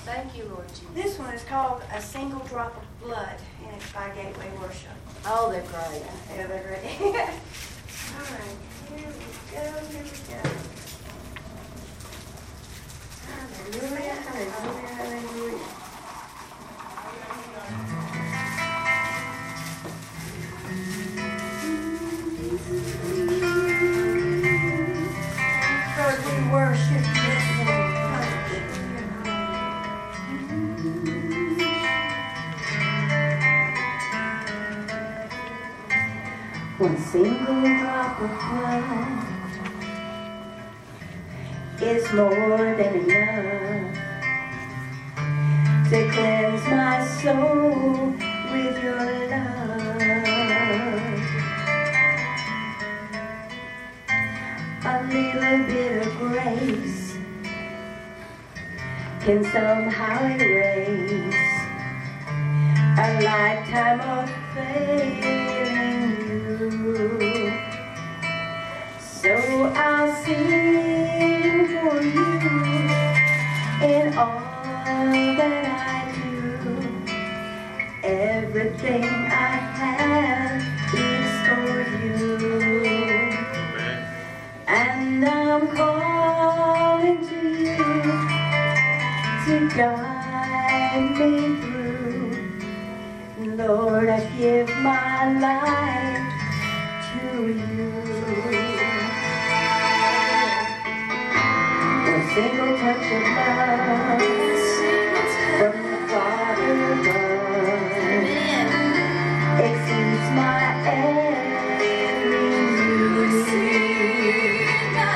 Thank you, Lord Jesus. This one is called A Single Drop of Blood, and it's by Gateway Worship. Oh, they're great. Yeah, they're great. All right, here we go. Hallelujah, hallelujah, hallelujah. Lord, we worship you this morning. One single drop of blood is more than enough to cleanse my soul with your love. A little bit of grace can somehow erase a lifetime of failing you. So I'll sing for you in all that I do. Everything I have is for you. And I'm calling to you to guide me through. Lord, I give my life to you. One single touch of love from the Father above exceeds my every need.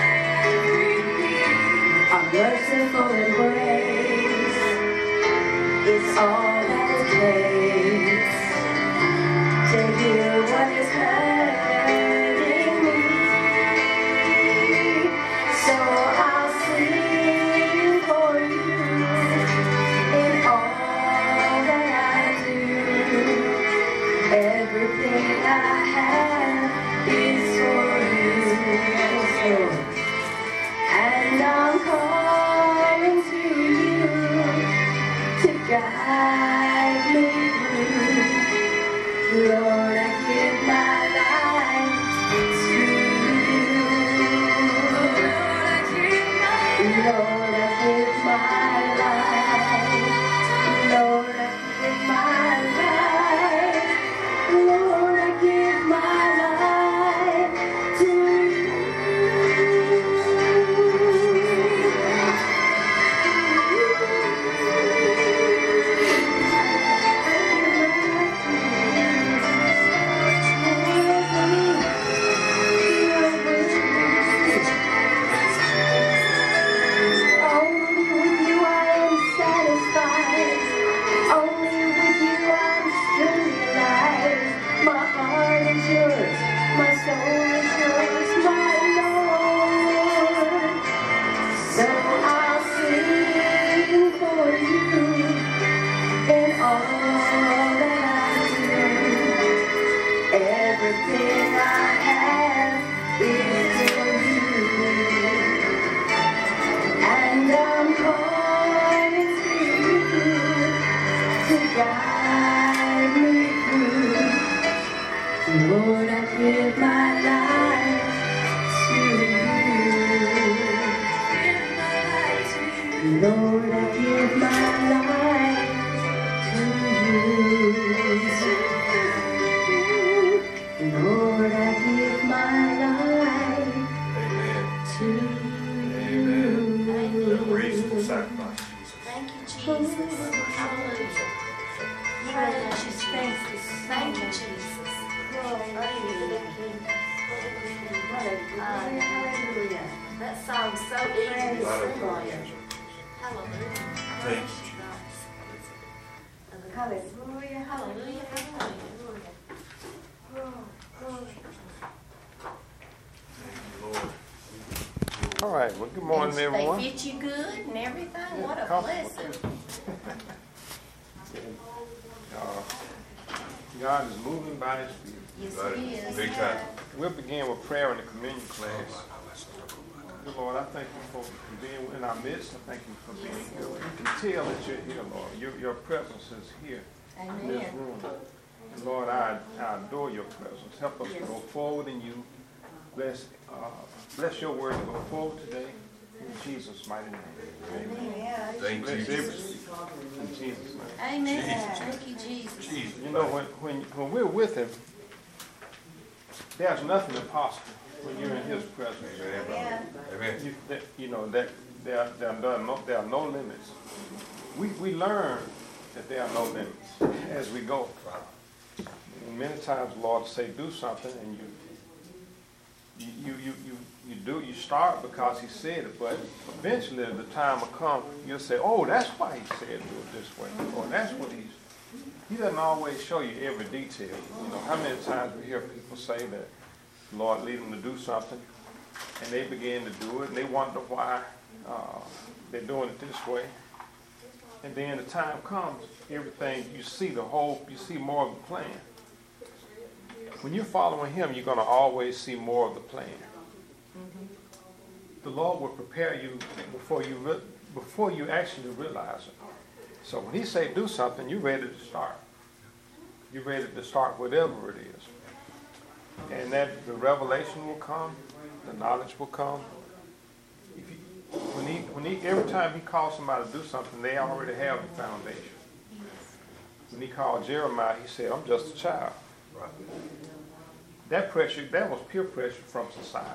A merciful embrace is all that it takes to hear what is hurting me. So I'll sing for you in all that I do. Everything I have is for you. And I'm calling to you to guide me through. Lord, I give my life to you. Lord, I give my life. Lord, I give my life. Lord, I give my life to you. Everything I have is for you, and I'm calling to you to guide me through. Lord, I give my life to you. Lord, I give my life to you. Lord, I give my life to you. Amen. Reasonable sacrifice, Jesus. Thank you, Jesus. Hallelujah. Precious Jesus. Thank you, Jesus. Hallelujah. That song's so easy to sing. Hallelujah. Thank you, Hallelujah. Hallelujah. Hallelujah. Lord. All right. Well, good morning, everyone. They fit you good and everything. What a blessing. God is moving by His Spirit. Yes, Right. it is. Big time. We'll begin with prayer in the communion class. Lord, I thank you for being in our midst. I thank you for being here. You can tell that you're here, Lord. Your presence is here in this Amen. room. And Lord, I adore your presence. Help us to go forward in you. Bless your word to go forward today. In Jesus' mighty name. Amen. Thank Bless you. everything. In Jesus' name. Amen. Thank you, Jesus. You know, when we're with him, there's nothing impossible when you're in his presence. Amen. You know that there are no limits. We learn that there are no limits as we go. And many times the Lord will say do something, and you start because he said it, but eventually the time will come, you'll say, oh, that's why he said do it this way, or that's what he doesn't always show you every detail. You know, how many times we hear people say that the Lord lead them to do something, and they begin to do it, and they wonder why they're doing it this way. And then the time comes, everything, you see more of the plan. When you're following him, you're going to always see more of the plan. The Lord will prepare you before you actually realize it. So when he say do something, you're ready to start. You're ready to start whatever it is. And that the revelation will come, the knowledge will come. Every time he calls somebody to do something, they already have the foundation. When he called Jeremiah, he said, I'm just a child. Right. That was peer pressure from society.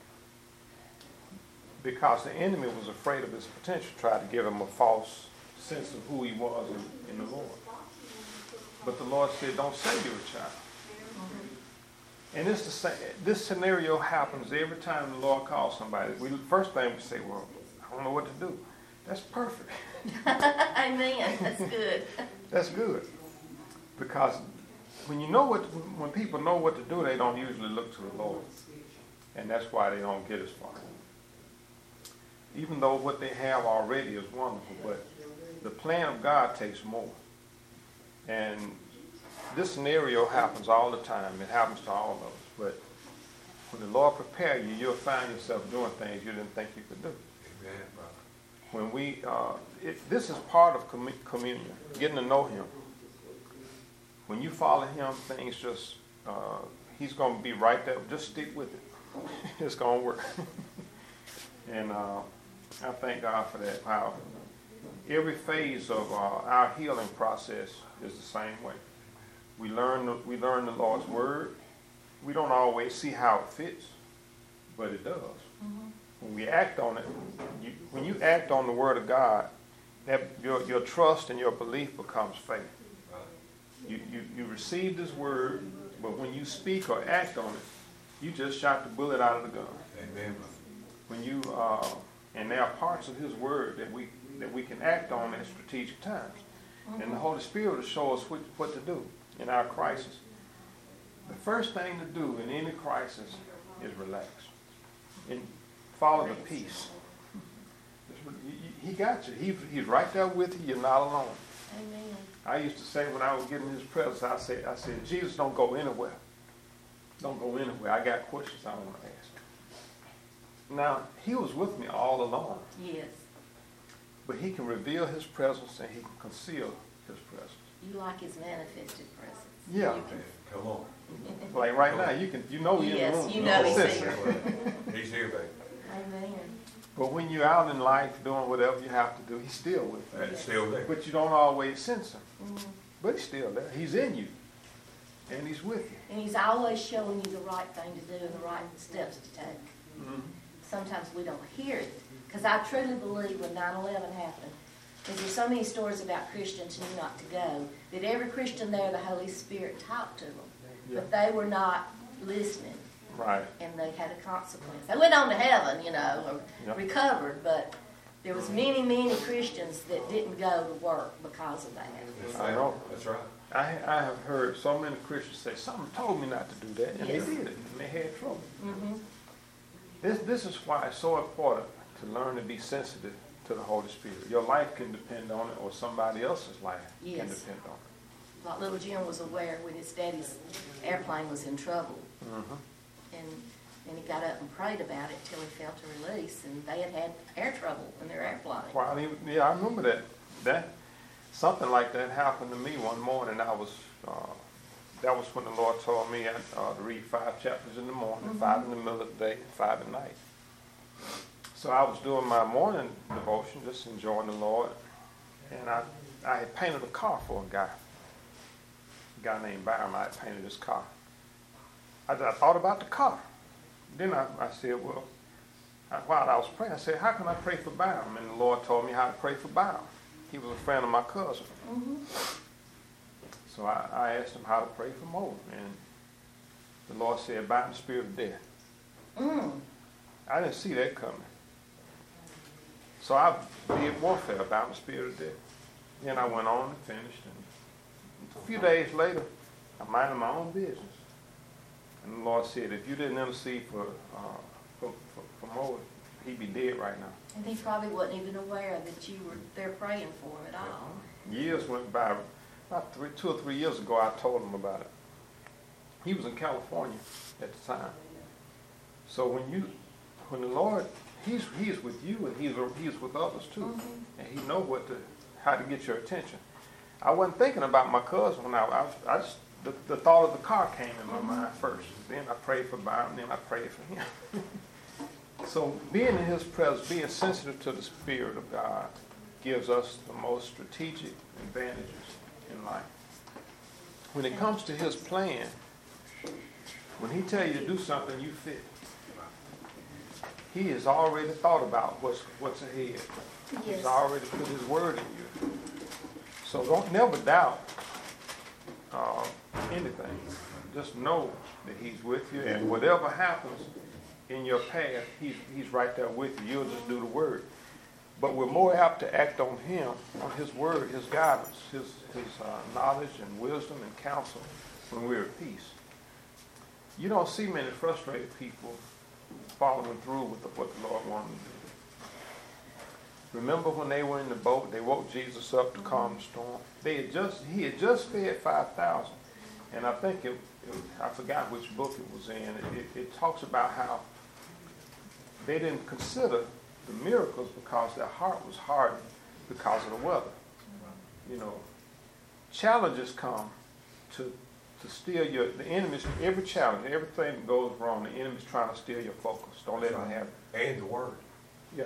Because the enemy was afraid of his potential, tried to give him a false sense of who he was in the Lord. But the Lord said, don't say you're a child. And it's the same. This scenario happens every time the Lord calls somebody. First thing we say, well, I don't know what to do. That's perfect. Amen. That's good. That's good. Because when people know what to do, they don't usually look to the Lord. And that's why they don't get as far. Even though what they have already is wonderful, but the plan of God takes more. And this scenario happens all the time. It happens to all of us. But when the Lord prepares you, you'll find yourself doing things you didn't think you could do. Amen, When this is part of communion, getting to know him. When you follow him, things just, he's going to be right there. Just stick with it. It's going to work. And I thank God for that. How every phase of our healing process is the same way. We learn the Lord's word. We don't always see how it fits, but it does. When we act on it, when you act on the word of God, that your trust and your belief becomes faith. You receive this word, but when you speak or act on it, you just shot the bullet out of the gun. Amen. When you and there are parts of his word that we can act on at strategic times. And the Holy Spirit will show us what to do in our crisis. The first thing to do in any crisis is relax and follow the peace. He got you. He's right there with you. You're not alone. Amen. I used to say when I was getting in his presence, I said, Jesus, don't go anywhere. Don't go anywhere. I got questions I want to ask. Now, he was with me all along. Yes. But he can reveal his presence and he can conceal his presence. You like his manifested presence. Yeah. Come on. Like right now, you know he's in the Yes, room. you know he's Listen. here. He's here, baby. Amen. But when you're out in life doing whatever you have to do, he's still with you. That's still there. But you don't always sense him. But he's still there. He's in you. And he's with you. And he's always showing you the right thing to do and the right steps to take. Sometimes we don't hear it. Because I truly believe when 9/11 happened, because there's so many stories about Christians who knew not to go, that every Christian there, the Holy Spirit talked to them. Yeah. But they were not listening. Right. And they had a consequence. They went on to heaven, or Yep. recovered, but there was many, many Christians that didn't go to work because of that. I know. That's right. I have heard so many Christians say, someone told me not to do that, and Yes. they did it, and they had trouble. This is why it's so important to learn to be sensitive to the Holy Spirit. Your life can depend on it, or somebody else's life can Yes. depend on it. Like little Jim was aware when his daddy's airplane was in trouble. And he got up and prayed about it till he felt a release, and they had had air trouble in their airplane. Wow, yeah, I remember that. Something like that happened to me one morning. That was when the Lord told me to read 5 chapters in the morning, 5 in the middle of the day, and 5 at night. So I was doing my morning devotion, just enjoying the Lord, and I had painted a car for a guy named Byron. I had painted his car. I thought about the car. Then I said, well, while I was praying, I said, how can I pray for Byron? And the Lord told me how to pray for Byron. He was a friend of my cousin. So I asked him how to pray for Mo. And the Lord said, bind the spirit of death. I didn't see that coming. So I did warfare, bound the spirit of death. Then I went on and finished. And a few days later, I'm minding my own business. And the Lord said, if you didn't intercede for Mo, he'd be dead right now. And he probably wasn't even aware that you were there praying for him at all. Years went by. About 2 or 3 years ago, I told him about it. He was in California at the time. So when the Lord, He's with you and He's with others too, and He knows how to get your attention. I wasn't thinking about my cousin when I just the thought of the car came in my mind first. Then I prayed for Byron, then I prayed for him. So being in His presence, being sensitive to the Spirit of God, gives us the most strategic advantages in life. When it comes to His plan, when He tells you to do something, you fit. He has already thought about what's ahead. Yes. He's already put His word in you. So don't never doubt anything. Just know that He's with you, and whatever happens in your path, He's right there with you. You'll just do the word. But we're more apt to act on Him, on His word, His guidance, His knowledge and wisdom and counsel when we're at peace. You don't see many frustrated people following through with what the Lord wanted to do. Remember when they were in the boat, they woke Jesus up to calm the storm. He had just fed 5,000. And I think I forgot which book it was in. It talks about how they didn't consider the miracles because their heart was hardened because of the weather. You know, challenges come to steal the enemy's, every challenge, everything that goes wrong, the enemy's trying to steal your focus. Don't let him have it. And the word. Yeah.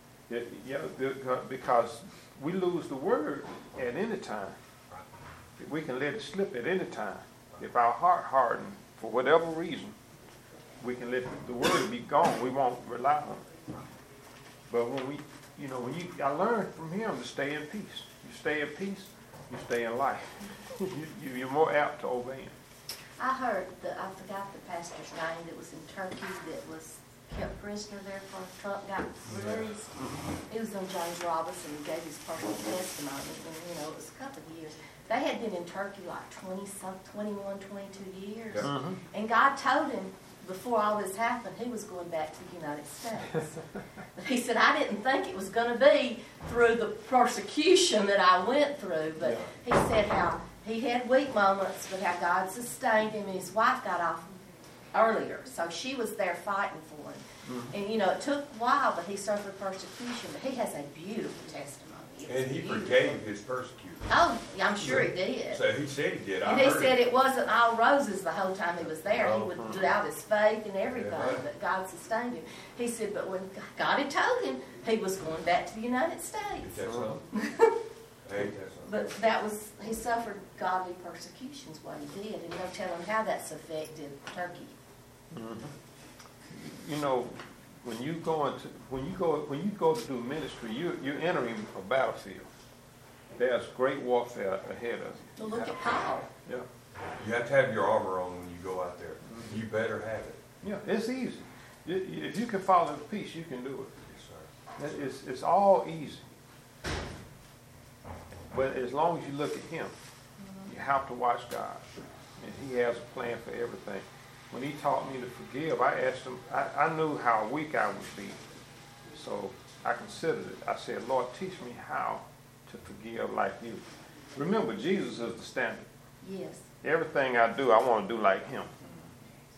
Because we lose the word at any time. We can let it slip at any time. If our heart hardened for whatever reason, we can let the word be gone. We won't rely on it. But I learned from him to stay in peace. You stay in peace, you stay in life. You're more apt to obey him. I heard I forgot the pastor's name that was in Turkey that was kept prisoner there for Trump got released. It was on James Robinson and gave his personal testimony, and it was a couple of years. They had been in Turkey like 21, 22 years. Yeah. And God told him before all this happened, he was going back to the United States. But he said, I didn't think it was going to be through the persecution that I went through. But he said how he had weak moments, but how God sustained him, and his wife got off earlier. So she was there fighting for him. And, it took a while, but he suffered persecution. But he has a beautiful testimony. And he forgave his persecutors. Oh, yeah, I'm sure he did. So he said he did. And he said it wasn't all roses the whole time he was there. Oh. He would do out his faith and everything, Yeah, right. but God sustained him. He said, but when God had told him he was going back to the United Ain't States. that something? Ain't that something? But he suffered godly persecutions while he did, and no telling how that's affected Turkey. When you go to do ministry, you're entering a battlefield. There's great warfare ahead of you. Well, look at Paul. Yeah. You have to have your armor on when you go out there. You better have it. Yeah, it's easy. If you can follow the peace, you can do Yes, sir. it. It's all easy. But as long as you look at him, you have to watch God. And he has a plan for everything. When he taught me to forgive, I asked him, I knew how weak I would be. So I considered it. I said, Lord, teach me how to forgive like you. Remember, Jesus is the standard. Yes. Everything I do, I want to do like him.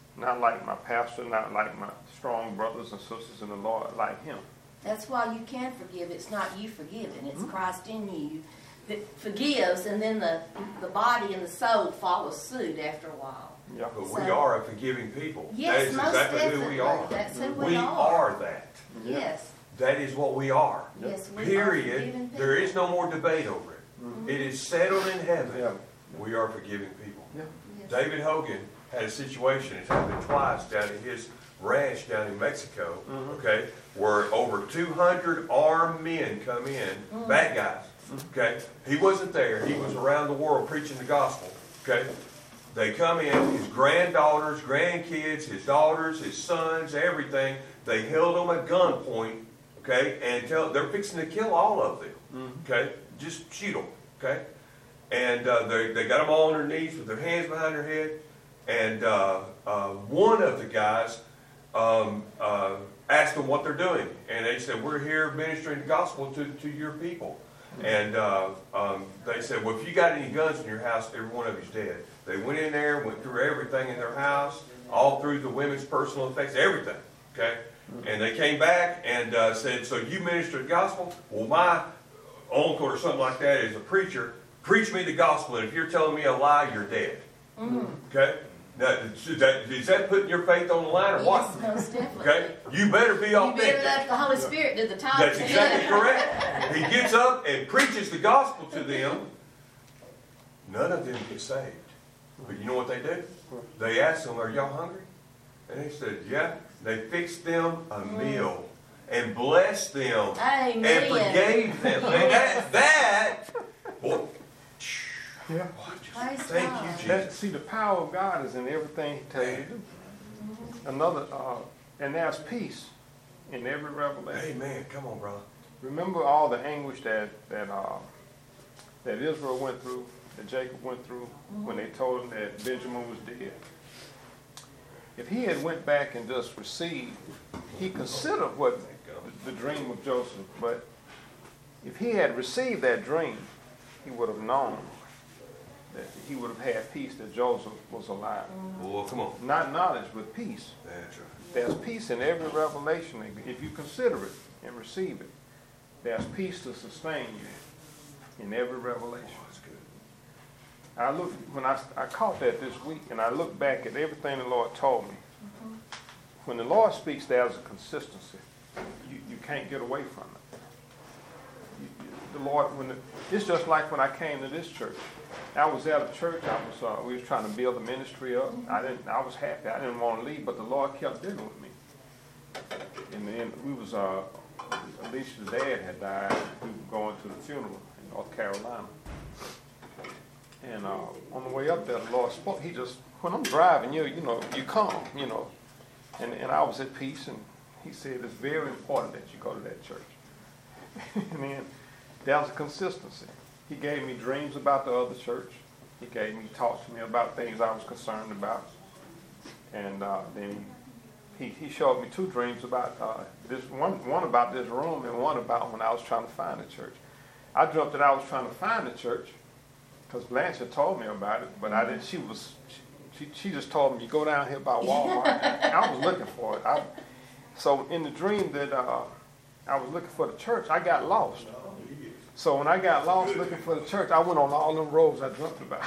Not like my pastor, not like my strong brothers and sisters in the Lord, like him. That's why you can forgive. It's not you forgiving. It's Christ in you that forgives, and then the body and the soul follow suit after a while. Yeah. But So- we are a forgiving people. Yes, that is most exactly definitely. who we are. That's who We we are that. Yes. That is what we are. Yes, we are Period. forgiving people. There is no more debate over it. It is settled in heaven. Yeah. We are forgiving people. Yeah. Yes. David Hogan had a situation, it's happened twice down at his ranch down in Mexico, okay, where over 200 armed men come in, bad guys, okay. He wasn't there, he was around the world preaching the gospel, okay. They come in, his granddaughters, grandkids, his daughters, his sons, everything. They held them at gunpoint, okay, and they're fixing to kill all of them, okay, just shoot them, okay. And they got them all on their knees with their hands behind their head. And one of the guys asked them what they're doing. And they said, we're here ministering the gospel to your people. And they said, well, if you got any guns in your house, every one of you's dead. They went in there, went through everything in their house, all through the women's personal effects, everything. Okay? And they came back and said, so you minister the gospel? Well, my uncle or something like that is a preacher. Preach me the gospel, and if you're telling me a lie, you're dead. Okay? Now, is that putting your faith on the line or what? Yes, most definitely. Okay? You better be You authentic. better let the Holy Spirit do the talking. That's exactly correct. He gets up and preaches the gospel to them. None of them get saved. But you know what they do? They ask them, are y'all hungry? And they said, yeah. They fixed them a meal and blessed them Amen. and forgave them. And that boy, Yeah. Praise thank God. you, Jesus. See, the power of God is in everything He tells you to do. Another, and there's peace in every revelation. Amen. Come on, brother. Remember all the anguish that Israel went through, that Jacob went through when they told him that Benjamin was dead. If he had went back and just received, he considered what the dream of Joseph, but if he had received that dream, he would have known that he would have had peace that Joseph was alive. Well, come on. Not knowledge, but peace. That's right. There's peace in every revelation. If you consider it and receive it, there's peace to sustain you in every revelation. Oh, that's good. I look when I caught that this week, and I look back at everything the Lord told me. When the Lord speaks, there's a consistency. You can't get away from it. The Lord, it's just like when I came to this church. I was at a church. We was trying to build a ministry up. I was happy. I didn't want to leave, but the Lord kept dealing with me. And then we was Alicia's dad had died. We were going to the funeral in North Carolina. And on the way up there, the Lord spoke. He just, when I'm driving, you calm, And I was at peace, and he said, it's very important that you go to that church. And then there was a consistency. He gave me dreams about the other church. He talked to me about things I was concerned about. And then he showed me two dreams about this, one about this room and one about when I was trying to find a church. I dreamt that I was trying to find a church because Blanche had told me about it, but I didn't. She just told me, you go down here by Walmart. I was looking for it. So in the dream that I was looking for the church, I got lost. So when I got lost looking for the church, I went on all them roads I dreamt about.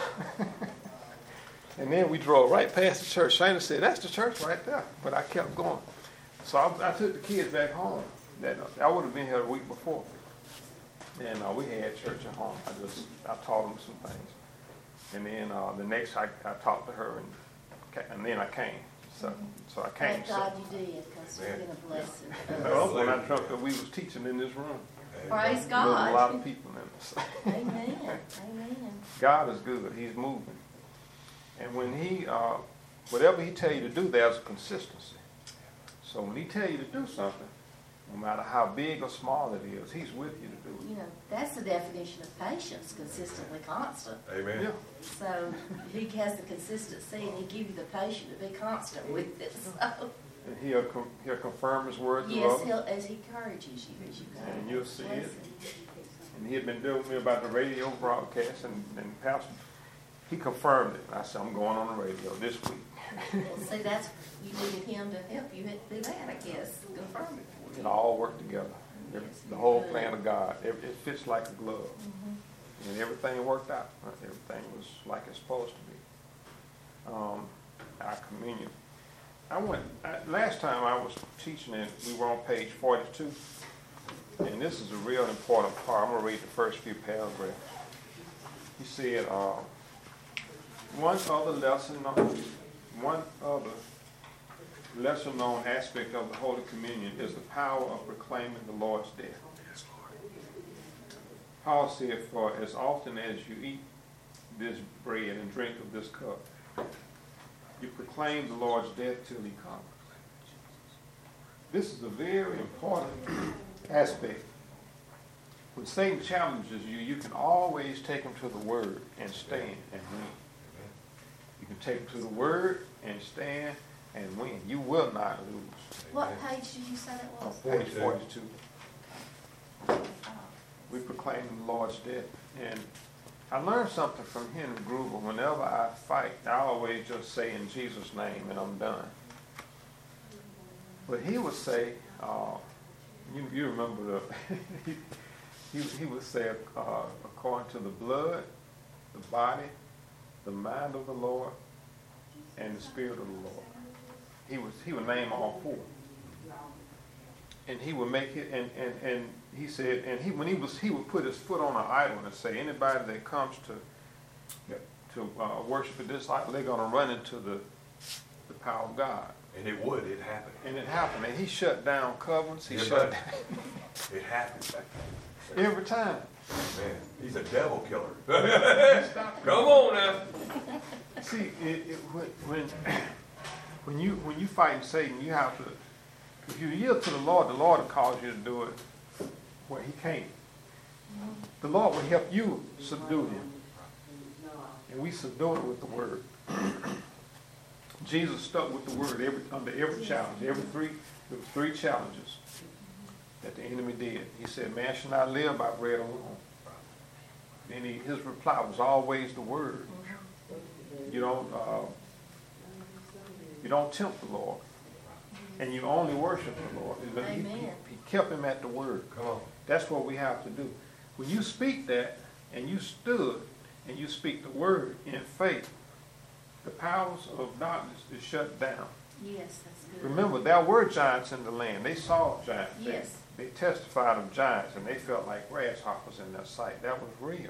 And then we drove right past the church. Shana said, that's the church right there. But I kept going. So I took the kids back home. I would have been here a week before. And we had church at home. I taught them some things. And then the next I talked to her, and then I came. So I came. Thank God you did, because you've been a blessing. Well, when I dreamt that we was teaching in this room. Praise There's a lot God. of people in this. Amen. Amen. God is good. He's moving. And when whatever he tell you to do, there's a consistency. So when he tell you to do something, no matter how big or small it is, he's with you to do it. You know, that's the definition of patience, consistently constant. Amen. Yeah. So he has the consistency, and he gives you the patience to be constant with it. So And he'll confirm his word to yes, others. as he encourages you as you go. And you'll see it. Blessing. And he had been dealing with me about the radio broadcast, and Pastor, he confirmed it. I said, I'm going on the radio this week. Well, see, that's, you needed him to help you do that, I guess, confirm it for It you. all worked together. Yes, The whole good. plan of God. It fits like a glove. And everything worked out. Everything was like it's supposed to be. Our communion. Last time I was teaching it, we were on page 42. And this is a real important part. I'm going to read the first few paragraphs. He said, one other lesser known aspect of the Holy Communion is the power of proclaiming the Lord's death. Yes, Lord. Paul said, for as often as you eat this bread and drink of this cup, you proclaim the Lord's death till he comes. This is a very important aspect. When Satan challenges you, you can always take him to the Word and stand and win. You can take him to the Word and stand and win. You will not lose. What page did you say that was? Page 42. We proclaim the Lord's death. And I learned something from Henry Gruber. Whenever I fight, I always just say in Jesus' name and I'm done. But he would say, you remember he would say, according to the blood, the body, the mind of the Lord, and the Spirit of the Lord. He would name all four. And he would make it, and he said, and he would put his foot on an idol and say, anybody that comes to worship at this idol, they're going to run into the power of God. And it happened. And it happened. And he shut down covenants. He Yeah, shut down It happened. every time. Man, he's a devil killer. Come on now. See, when you fight Satan, you have to. If you yield to the Lord will cause you to do it where he can't. The Lord will help you subdue him. And we subdue it with the word. Jesus stuck with the word under every challenge. There were three challenges that the enemy did. He said, man shall not live by bread alone. And his reply was always the word. You don't tempt the Lord. And you only worship the Lord. Amen. He kept him at the word. Come on. That's what we have to do. When you speak that, and you stood, and you speak the word in faith, the powers of darkness is shut down. Yes, that's good. Remember, there were giants in the land. They saw giants. Yes. They testified of giants, and they felt like grasshoppers in their sight. That was real.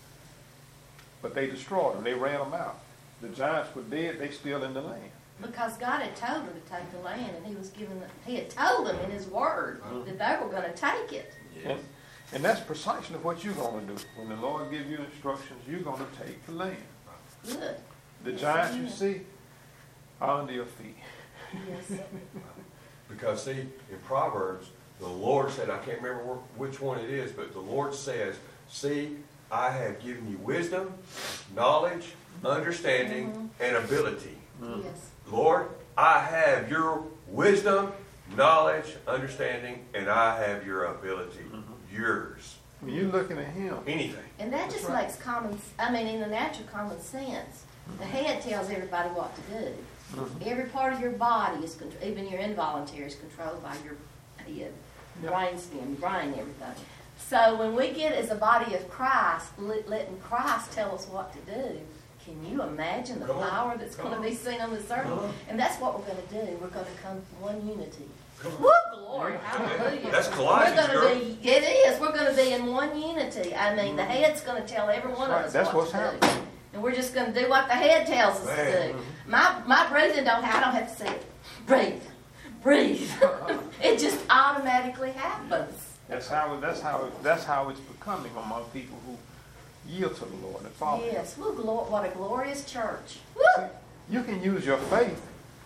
But they destroyed them. They ran them out. The giants were dead. They still in the land. Because God had told her to take the land, and he had told them in his word that they were going to take it. And that's precisely what you're going to do. When the Lord gives you instructions, you're going to take the land. Good. The Yes, giants you amen. see are under your feet. Yes. Because see, in Proverbs, the Lord said, I can't remember which one it is, but the Lord says, see, I have given you wisdom, knowledge, understanding, and ability. Yes. Lord, I have your wisdom, knowledge, understanding, and I have your ability. Yours. When you're looking at him, Anything. And that just right. makes in the natural common sense, the head tells everybody what to do. Every part of your body is, even your involuntary, is controlled by your head, Yep. brainstem, brain, everything. So when we get as a body of Christ, letting Christ tell us what to do, can you imagine the Come on. power that's going to be seen on this earth? Come on. And that's what we're going to do. We're going to come to one unity. Come on. Woo, glory, hallelujah. That's Colossians, We're girl. going to be, it is, we're going to be in one unity. I mean, the head's going to tell every one of us That's what what's to do. happening. And we're just going to do what the head tells us Man. to do. My breathing I don't have to say it. Breathe. Breathe. It just automatically happens. that's how it's becoming among people who yield to the Lord and follow him. Yes. Woo, what a glorious church. See, Woo. you can use your faith.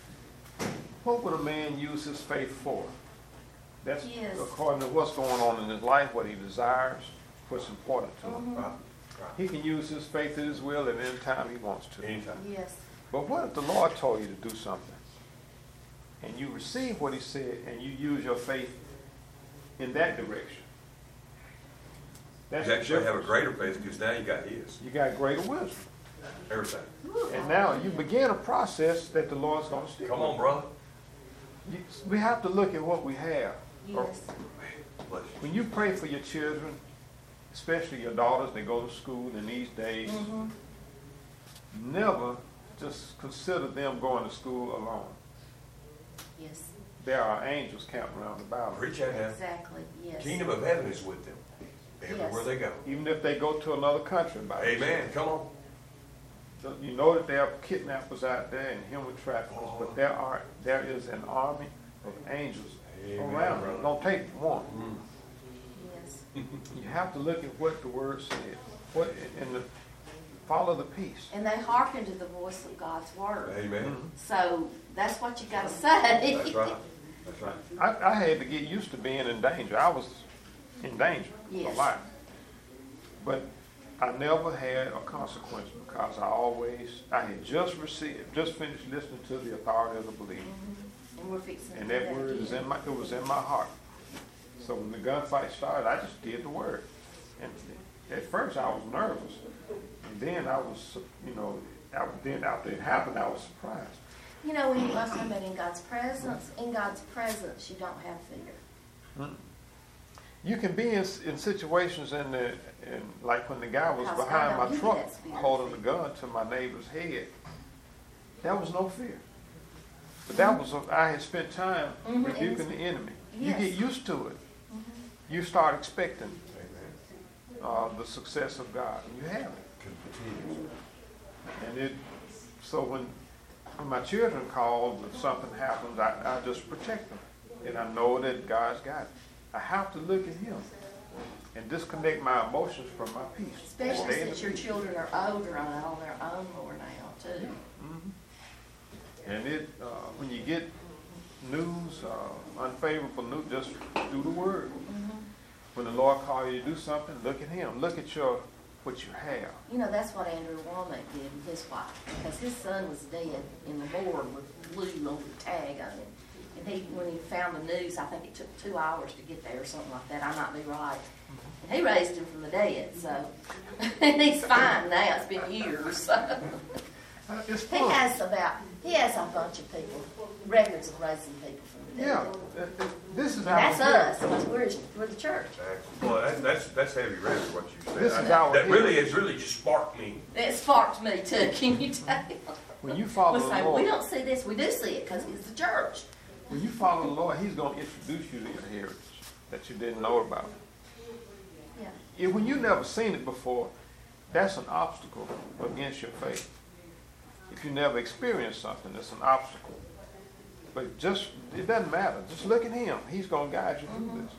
What would a man use his faith for? That's Yes. according to what's going on in his life, what he desires, what's important to him. Right. He can use his faith at his will at any time he wants to. Anytime. Yes. But what if the Lord told you to do something, and you receive what he said, and you use your faith in that direction? That's You the actually have a difference. greater faith because now you got his. You got greater wisdom. Everything. And now you begin a process that the Lord's going to stick Come with. on, brother. We have to look at what we have. Yes. Bless you. When you pray for your children, especially your daughters, they go to school in these days, never just consider them going to school alone. Yes. There are angels camped around about them. Preach that now. Exactly. Yes. Kingdom of heaven is with them everywhere Yes. they go. Even if they go to another country. By Amen. Come on. themselves. You know that there are kidnappers out there and human traffickers, but there is an army of angels Amen, around brother. them. Don't take one. Yes. You have to look at what the word said. Follow the peace. And they hearken to the voice of God's word. Amen. So that's what you got to say. That's right. That's right. I had to get used to being in danger. I was in danger Yes. a lot. But I never had a consequence because I had just finished listening to the authority of the believer. And we're fixing to And do that word is again. it was in my heart. So when the gunfight started, I just did the word. And at first I was nervous. And then I was, then after it happened, I was surprised. You know, when you love somebody in God's presence, you don't have fear. You can be in situations like when the guy was Because behind I my know he truck gets fear. holding the gun to my neighbor's head. That was no fear. But that was, I had spent time rebuking the enemy. Yes. You get used to it. You start expecting the success of God, and you have it. Continue. And so when my children call, if something happens, I just protect them. And I know that God's got it. I have to look at Him and disconnect my emotions from my peace. Especially Stay in since the your peace. children are older and on their own more now, too. And when you get news, unfavorable news, just do the word. When the Lord calls you to do something, look at Him. Look at what you have. You know, that's what Andrew Womack did with his wife, because his son was dead in the board with blue on the tag on him. And when he found the news, I think it took 2 hours to get there or something like that. I might be right. And he raised him from the dead, so and he's fine now. It's been years. So. It's He fun. has a bunch of people, records of raising people from the dead. Yeah, this is how That's we do it. us, because we're the church. Well, that's heavy ready what you said. This is our That history. really has really just sparked me. It sparked me too, can you tell? When you follow We the say, Lord, we don't see this, we do see it, because it's the church. when you follow the Lord, He's going to introduce you to your heritage that you didn't know about. Yeah. When you never seen it before, that's an obstacle against your faith. If you never experienced something, it's an obstacle. But it doesn't matter. Just look at Him. He's going to guide you through this.